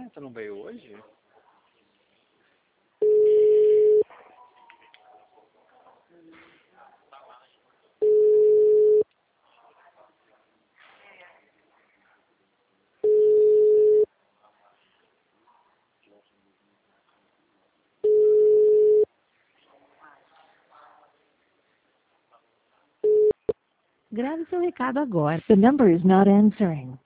Você não veio hoje? Grave seu recado agora. The number is not answering.